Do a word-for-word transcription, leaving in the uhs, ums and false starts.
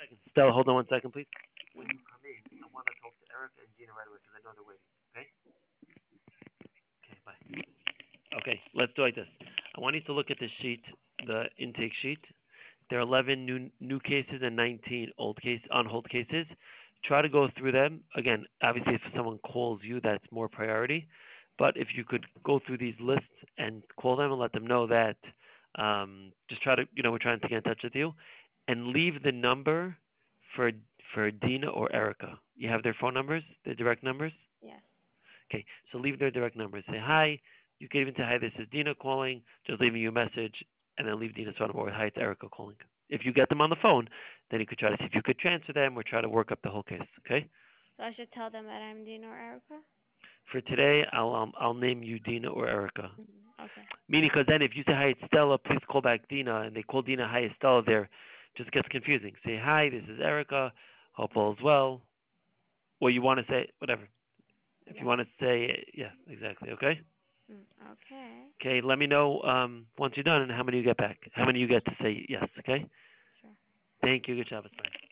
second. Stella, hold on one second, please. When you come in, I want to talk to Erica and Gina right away because I know they're waiting. Okay? Okay, bye. Okay, let's do it like this. I want you to look at the sheet, the intake sheet. There are eleven new new cases and nineteen old case on hold cases. Try to go through them. Again, obviously, if someone calls you, that's more priority. But if you could go through these lists and call them and let them know that, um, just try to, you know, we're trying to get in touch with you, and leave the number for for Dina or Erica. You have their phone numbers, their direct numbers. Yes. Okay, so leave their direct numbers. Say hi. You can even say hi. This is Dina calling. Just leaving you a message, and then leave Dina's phone number. Or hi, it's Erica calling. If you get them on the phone, then you could try to see if you could transfer them or try to work up the whole case. Okay. So I should tell them that I'm Dina or Erica? For today, I'll um, I'll name you Dina or Erica. Mm-hmm. Okay. Meaning, because then if you say hi, it's Stella, please call back Dina, and they call Dina hi, it's Stella. There, just gets confusing. Say hi. This is Erica. Hope all is well. Or you want to say whatever. If you Yes. want to say yeah, exactly. Okay. Mm, okay. Okay, let me know um, once you're done and how many you get back. How many you get to say yes, okay? Sure. Thank you. Good job. Bye.